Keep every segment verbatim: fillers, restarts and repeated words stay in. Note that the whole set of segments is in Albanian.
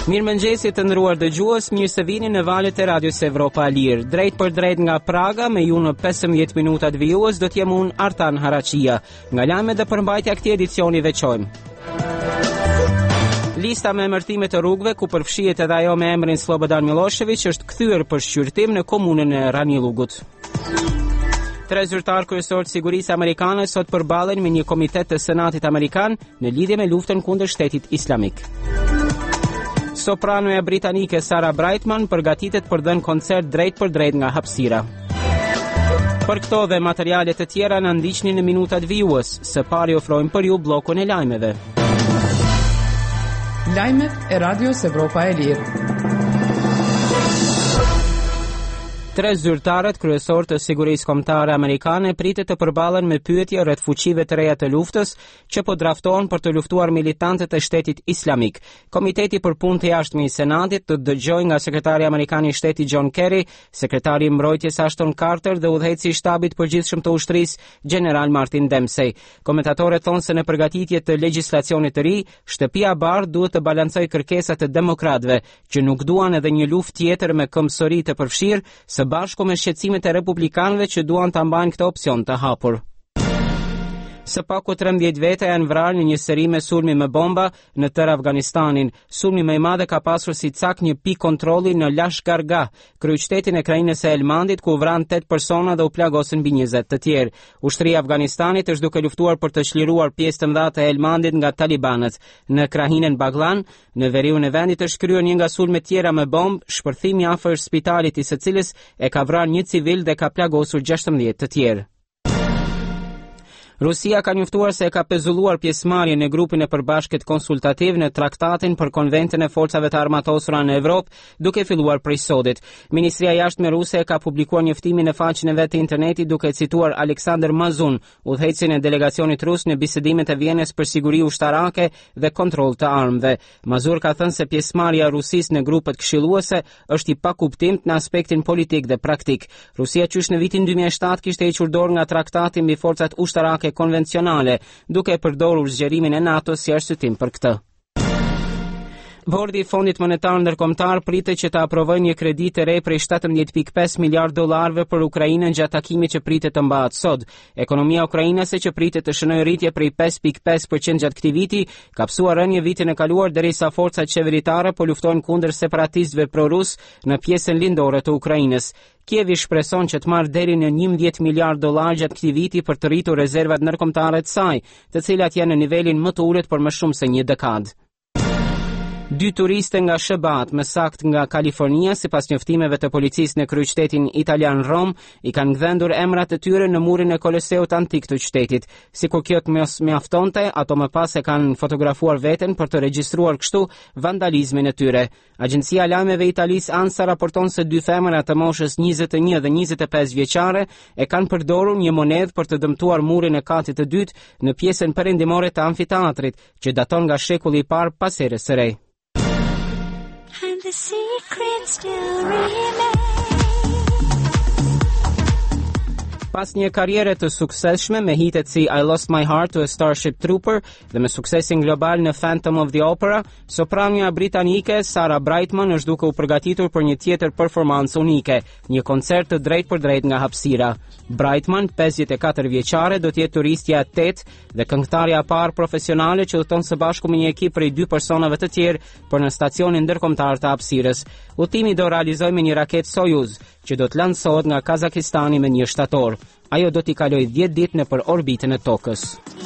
Mirëmëngjesi të nderuar dëgjues, mirë se vini në valët e Radios Evropa e Lirë. Drejt për drejt nga Praga, me ju në pesëmbëdhjetë minutat vijues, do t'jem unë Artan Haraqia. Nga lajmet dhe përmbajtja këtij edicioni veçojmë. Lista me emërtime të rrugëve, ku përfshihet edhe ajo me emrin Slobodan Milošević, është kthyer për shqyrtim në komunën e Ranilugut. Tre zyrtar kryesor të sigurisë amerikane sot përballen me një komitet të Senatit amerikan në lidhje me luftën kundër shtetit islamik. Sopranoja britanike Sarah Brightman përgatitet për dhënë koncert drejt për drejt nga hapësira. Për këto dhe materiale të tjera na ndiqni në minutat vijues. Së pari ofrojmë për ju bllokun e lajmeve. Lajmet e Radios Evropa e Lirë. Tre zyrtarët kryesor të sigurisë kombëtare amerikane pritet të përballen me pyetje rreth fuqive të reja të luftës që po draftohen për të luftuar militantët e shtetit islamik. Komiteti për punë të jashtme i Senatit të dëgjojë nga sekretari amerikan i shtetit John Kerry, sekretari i mbrojtjes Ashton Carter dhe udhëheqësi i shtabit përgjithshëm të ushtrisë General Martin Dempsey. Komentatorët thonë se në përgatitje të legjislacionit të ri, Shtëpia e Bardhë duhet të balancojë kërkesat e demokratëve, që nuk duan edhe një luftë tjetër me këmbësori të përfshirë, së bashku me shqetësimet e republikanëve që duan ta mbajnë këtë opsion të hapur. Së paku trembëdhjetë veta janë vrarë në një seri me sulmi me bomba në tërë Afganistanin. Sulmi më i madh ka pasur si cak një pikë kontrolli në Lashkargah, kryeqytetin e krajinës së Helmandit, ku vran tetë persona dhe u plagosën mbi njëzet të tjerë. Ushtria e Afganistanit është duke luftuar për të çliruar pjesë të mëdha të Helmandit nga talibanët. Në krahinën Baglan, në veriun e vendit është kryer një nga sulmet tjera me bombë, shpërthimi afër spitalit i së cilës e ka vrarë një civil dhe ka plagosur gjashtëmbëdhjetë të tjerë. Rusia ka njoftuar se e ka pezulluar pjesëmarrjen në grupin e përbashkët konsultativ në traktatin për konventin e forcave të armatosura në Evropë, duke filluar prej sodit. Ministria e Jashtme ruse ka publikuar njoftimin në faqen e vet të internetit duke cituar Aleksandr Mazun, udhëheqësin e delegacionit rus në bisedimet e Vienës për siguri ushtarake dhe kontroll të armëve. Mazur ka thënë se pjesëmarrja e Rusisë në grupet këshilluese është i pakuptimt në aspektin politik dhe praktik. Rusia qysh në vitin dy mijë e shtatë kishte hequr dorë nga traktati mbi forcat ushtarake konvencionale, duke përdorur zgjerimin e NATO si arsyetim për këtë. Bordi i Fondit Monetar Ndërkombëtar pritet që të aprovojë një kredi të re prej shtatëmbëdhjetë pikë pesë miliardë dollarëve për Ukrainën gjatë takimit që pritet të mbahet sot. Ekonomia ukrainase që pritet të shënojë rritje prej pesë pikë pesë përqind gjatë këtij viti, ka psuar rënje vitin e kaluar derisa forcat qeveritare po luftojnë kundër separatistëve prorus në pjesën lindore të Ukrainës. Kievi shpreson që të marrë deri në njëmbëdhjetë miliardë dollarë gjatë këtij viti për të rritur rezervat ndërkombëtare të saj, të cilat janë në nivelin më të ulët për më shumë se një dekadë. Dy turiste nga Shëbat, më saktë nga Kalifornia, sipas njoftimeve të policisë në kryeqytetin italian Rom, i kanë gdhendur emrat e tyre në murin e Koloseut antik të qytetit. Sikur kjo të mos mjaftonte, ato më pas e kanë fotografuar veten për të regjistruar kështu vandalizmin e tyre. Agjencia e lajmeve e Italisë ANSA raporton se dy femra të moshës njëzet e një dhe njëzet e pesë vjeçare e kanë përdorur një monedhë për të dëmtuar murin e katit të dytë në pjesën perëndimore të amfiteatrit, që daton nga shekulli i parë pas erës së re. And the secret still remains. Pas një karriere të suksesshme me hitet si I Lost My Heart to a Starship Trooper dhe me suksesin global në Phantom of the Opera, sopranoja britanike Sarah Brightman është duke u përgatitur për një tjetër performancë unike, një koncert të drejt për drejt nga hapësira. Brightman, pesëdhjetë e katër vjeçare, do të jetë turistja e tetë dhe këngëtarja e parë profesionale që udhëton së bashku me një ekip prej dy personave të tjerë për në stacionin ndërkombëtar të hapësirës. Udhëtimi do realizohej me një raketë Soyuz, që do të lansohet nga Kazakistani me një shtator. Ajo do t'i kalojë dhjetë ditë nëpër orbitën e Tokës.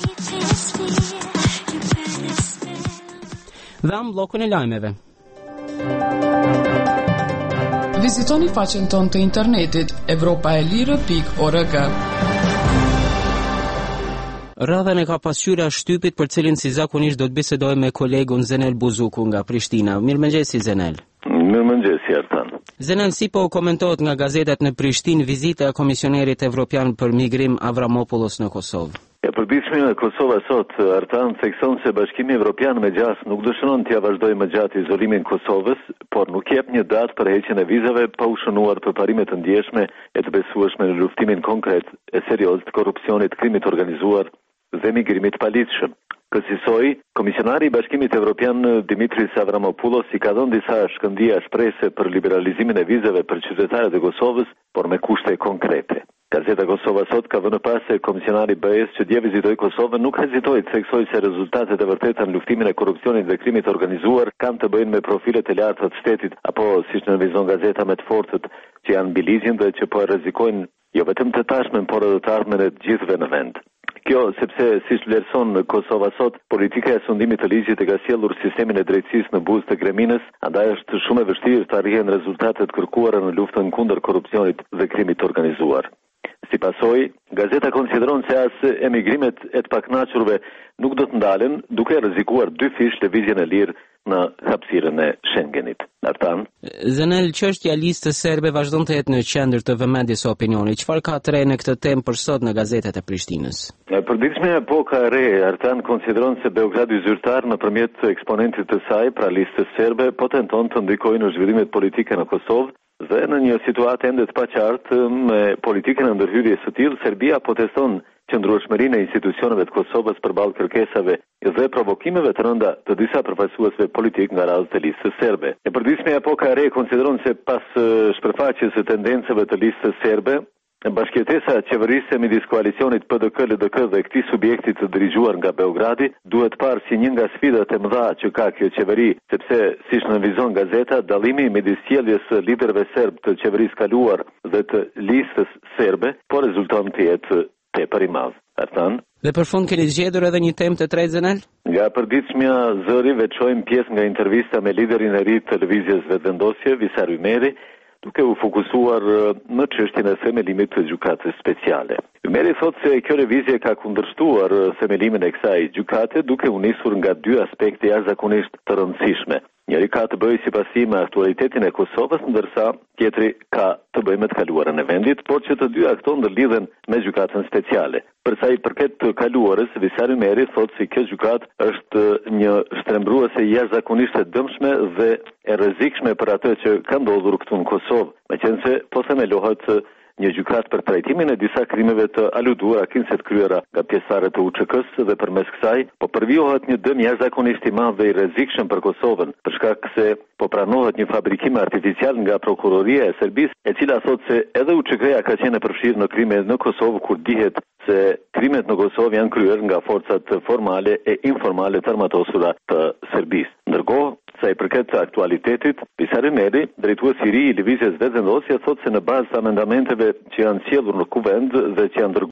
Dham bllokun e lajmeve. Vizitoni faqen tonë të internetit evropaelire pikë org. Radhën e ka pasqyra shtypit për cilin si zakonisht do të bisedoj me kolegun Zenel Buzuku nga Prishtina. Mirëmëngjesi Zenel. Mirëmëngjesi Artan. Zenel, si po komentohet nga gazetat në Prishtinë vizita e komisionerit evropian për migrim Avramopoulos në Kosovë? E përbishmi në Kosova sot, Artan thekson se Bashkimi Evropian me gjas nuk dëshiron t'ia vazhdojë më gjatë izolimin Kosovës, por nuk jep një datë për heqjen e vizave pa u shënuar përparime të ndjeshme e të besueshme në luftimin konkret e serioz të korrupsionit, krimit organizuar dhe migrimit paligjshëm. Kësaj, komisionari i Bashkimit Evropian Dimitris Avramopoulos i ka dhënë disa shkëndija shprehse për liberalizimin e vizave për qytetarët e Kosovës, por me kushte konkrete. Gazeta Kosova Sot ka vënë pas se komisionari B E S që dje vizitoi Kosovën nuk hezitoi të theksojë se rezultatet e vërteta në luftimin e korrupsionit dhe krimit të organizuar kanë të bëjnë me profilet e larta të shtetit, apo siç në vizon gazeta me të fortët që janë mbi ligjin dhe që po e rrezikojnë jo vetëm të tashmen, por edhe të ardhmen e të gjithëve në vend. Kjo sepse siç vlerëson në Kosova Sot, politika e sundimit të ligjit e ka sjellur sistemin e drejtësisë në buzë të greminës, andaj është shumë e vështirë të arrihen rezultatet kërkuara në luftën kundër korrupsionit dhe krimit të organizuar. Si pasojë, gazeta konsideron se as emigrimet e të pakënaqurve nuk do të ndalen, duke rrezikuar dy fish lëvizjen e lirë në hapësirën e Schengenit. Artan? Zenel, çështja e listës serbe vazhdon të jetë në qendër të vëmendjes së opinionit. Çfarë ka të re në këtë temë për sot në gazetat e Prishtinës? E përditshme epoka e re, Artan konsideron se Beogradi zyrtar nëpërmjet eksponentit të saj, pra listës serbe, po tenton të ndikojë në zhvillimet politike në Kosovë. Dhe në një situatë ende të paqartë me politikën e ndërhyrjes së tillë, Serbia po teston qëndrueshmërinë e institucioneve të Kosovës përballë kërkesave dhe provokimeve të rënda të disa përfaqësuesve politik nga radhët e listës serbe. E përditshme epoka e re konsideron se pas shpërfaqjes së tendencave të listës serbe, bashkëtesa qeverisë midis koalicionit P D K L D K dhe këtij subjekti të dirigjuar nga Beogradi duhet parë si një nga sfidat e mëdha që ka kjo qeveri, sepse siç nënvizon gazeta, dallimi midis sjelljes së liderëve serb të qeverisë kaluar dhe të listës serbe po rezulton të jetë tepër i madh. Artan? Dhe për fund keni zgjedhur edhe një temë të tretë, Zenel? Nga përditshmja zëri veçojmë pjesë nga intervista me liderin e ri të lëvizjes vetëvendosje, Visar Ymeri, duke u fokusuar në çështjen e themelimit të gjykatës speciale. Ymeri thotë se kjo lëvizje ka kundërshtuar themelimin e kësaj gjykate duke u nisur nga dy aspekte jashtëzakonisht të rëndësishme. Njëri ka të bëjë sipasi me aktualitetin e Kosovës, ndërsa tjetri ka të bëjë me të kaluarën e vendit, por që të dyja këto ndërlidhen me gjykatën speciale. Për sa i përket të kaluarës, Visar Ymeri thotë se kjo gjykatë është një shtrembruese jashtëzakonisht e dëmshme dhe e rrezikshme për atë që ka ndodhur këtu në Kosovë, meqense po themelohet një gjykatë për trajtimin e disa krimeve të aluduara kinset kryera nga pjesëtarët e U Ç K-s dhe përmes kësaj po përvijohet një dëm jashtëzakonisht i madh dhe i rrezikshëm për Kosovën, për shkak se po pranohet një fabrikim artificial nga prokuroria e Serbisë, e cila thotë se edhe U Ç K-ja ka qenë e përfshirë në krime në Kosovë, kur dihet se krimet në Kosovë janë kryer nga forcat formale e informale të armatosura të Serbisë. Ndërkohë, sa i përket aktualitetit, Visar Ymeri, drejtuesi i ri i lëvizjes vetëvendosje, thotë se në bazë të amendamenteve që janë sjellur në kuvend dhe që janë